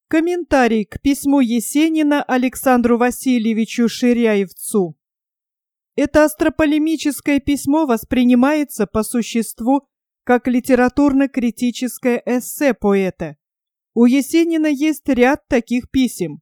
Комментарий к письму Есенина Александру Васильевичу Ширяевцу. Это острополемическое письмо воспринимается по существу как литературно-критическое эссе поэта. У Есенина есть ряд таких писем.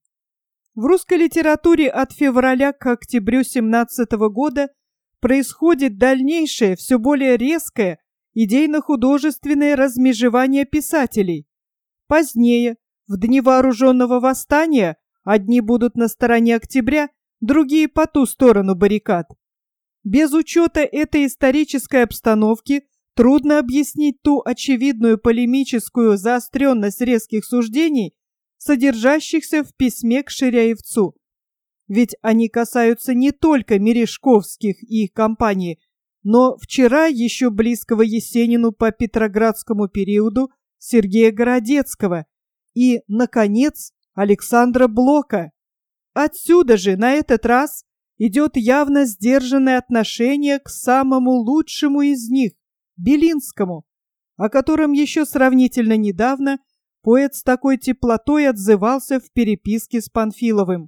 В русской литературе от февраля к октябрю 17 года происходит дальнейшее, все более резкое идейно-художественное размежевание писателей. Позднее, в дни вооруженного восстания, одни будут на стороне октября, другие по ту сторону баррикад. Без учета этой исторической обстановки трудно объяснить ту очевидную полемическую заостренность резких суждений, содержащихся в письме к Ширяевцу. Ведь они касаются не только Мережковских и их компании, но вчера еще близкого Есенину по петроградскому периоду Сергея Городецкого и, наконец, Александра Блока. Отсюда же на этот раз идет явно сдержанное отношение к самому лучшему из них, Белинскому, о котором еще сравнительно недавно поэт с такой теплотой отзывался в переписке с Панфиловым.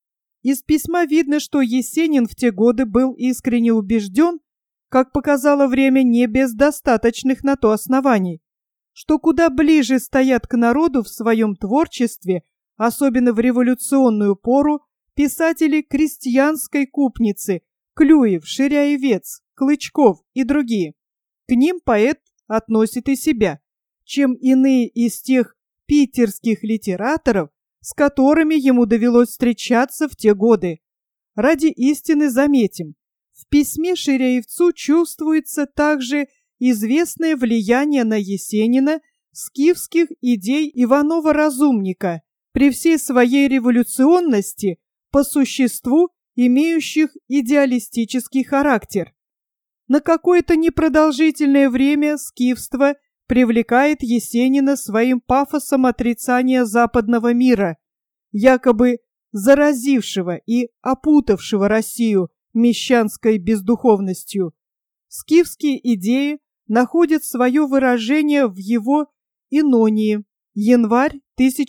Из письма видно, что Есенин в те годы был искренне убежден, как показало время, не без достаточных на то оснований, что куда ближе стоят к народу в своем творчестве, особенно в революционную пору, писатели крестьянской купницы Клюев, Ширяевец, Клычков и другие. К ним поэт относит и себя, чем иные из тех питерских литераторов, с которыми ему довелось встречаться в те годы. Ради истины заметим, в письме Ширяевцу чувствуется также известное влияние на Есенина скифских идей Иванова-Разумника, при всей своей революционности, по существу имеющих идеалистический характер. На какое-то непродолжительное время скифство привлекает Есенина своим пафосом отрицания западного мира, якобы заразившего и опутавшего Россию мещанской бездуховностью. Скифские идеи находят свое выражение в его «Инонии», январь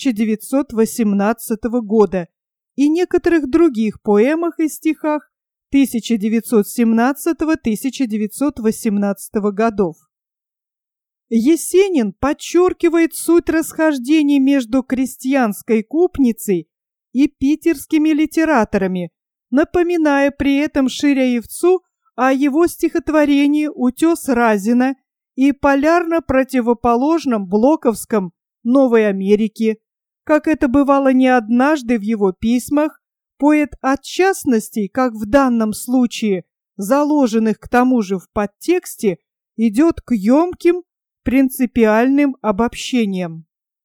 1918 года, и некоторых других поэмах и стихах 1917-1918 годов. Есенин подчеркивает суть расхождений между крестьянской купницей и питерскими литераторами, напоминая при этом Ширяевцу о его стихотворении «Утес Разина» и полярно противоположном блоковском «Новой Америке». Как это бывало не однажды в его письмах, поэт от частностей, как в данном случае, заложенных к тому же в подтексте, идет к емким принципиальным обобщениям.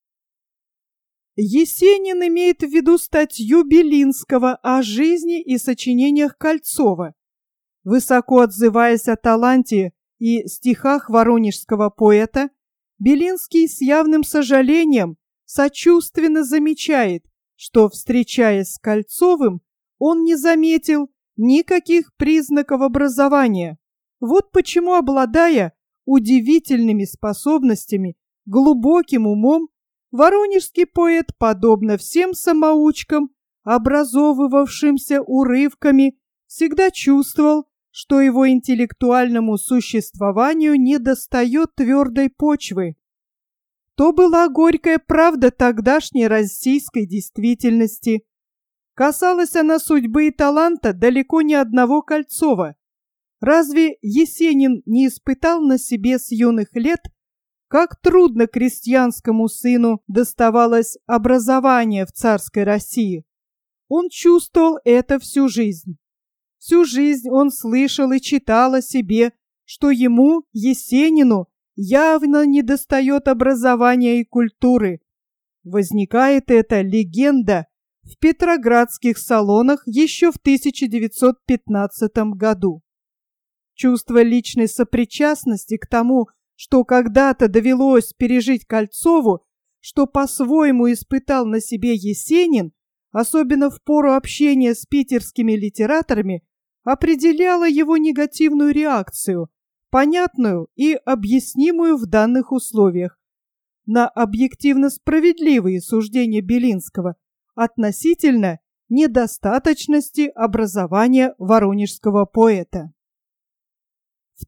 Есенин имеет в виду статью Белинского о жизни и сочинениях Кольцова. Высоко отзываясь о таланте и стихах воронежского поэта, Белинский с явным сожалением сочувственно замечает, что, встречаясь с Кольцовым, он не заметил никаких признаков образования. Вот почему, обладая удивительными способностями, глубоким умом, воронежский поэт, подобно всем самоучкам, образовывавшимся урывками, всегда чувствовал, что его интеллектуальному существованию недостает твердой почвы. То была горькая правда тогдашней российской действительности. Касалась она судьбы и таланта далеко не одного Кольцова. Разве Есенин не испытал на себе с юных лет, как трудно крестьянскому сыну доставалось образование в царской России? Он чувствовал это всю жизнь. Всю жизнь он слышал и читал о себе, что ему, Есенину, явно недостает образования и культуры. Возникает эта легенда в петроградских салонах еще в 1915 году. Чувство личной сопричастности к тому, что когда-то довелось пережить Кольцову, что по-своему испытал на себе Есенин, особенно в пору общения с питерскими литераторами, определяло его негативную реакцию, понятную и объяснимую в данных условиях. на объективно справедливые суждения Белинского относительно недостаточности образования воронежского поэта. В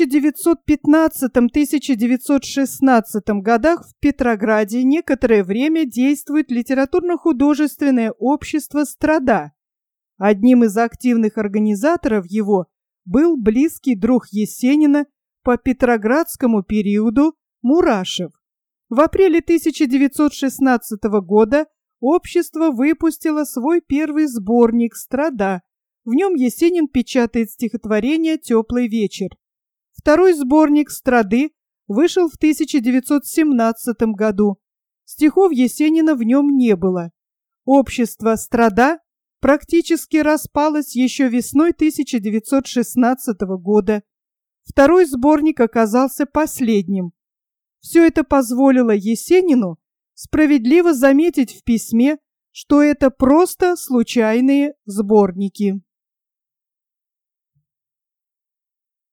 1915-1916 годах в Петрограде некоторое время действует литературно-художественное общество «Страда». Одним из активных организаторов его был близкий друг Есенина по петроградскому периоду Мурашев. В апреле 1916 года общество выпустило свой первый сборник «Страда». В нем Есенин печатает стихотворение «Теплый вечер». Второй сборник «Страды» вышел в 1917 году. Стихов Есенина в нем не было. Общество «Страда» практически распалось еще весной 1916 года. Второй сборник оказался последним. Все это позволило Есенину справедливо заметить в письме, что это просто случайные сборники.